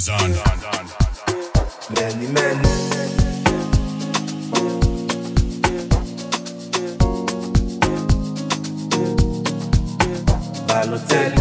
is on. Many men. Balotelli.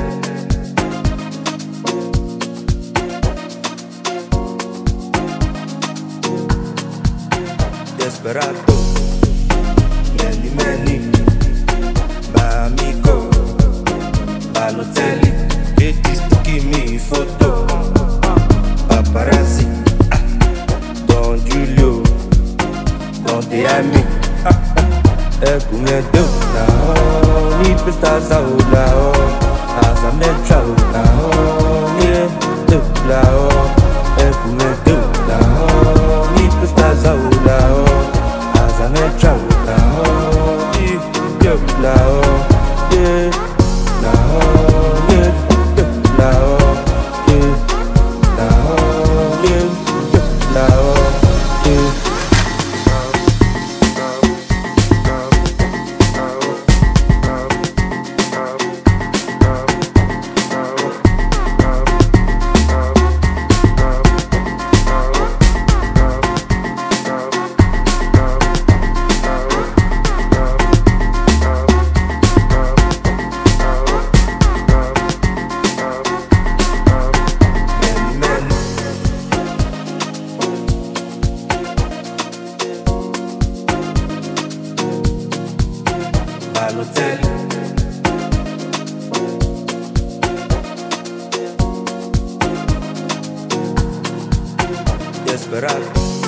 Desperado. Many. Bamigo. Balotelli. Ladies to give me photo. Paparazzi. Don Julio. Don Diami. Ekumedo. Ni pestaza o lao. Asa metra o lao. Ni do lao. Ekumedo lao. Ni pestaza o lao. Asa metra o lao. Ni do lao. Yeah. Lao. Yeah. Lao. Yeah. Lao. Yeah. Lao. Yeah. Balotelli. Desperado.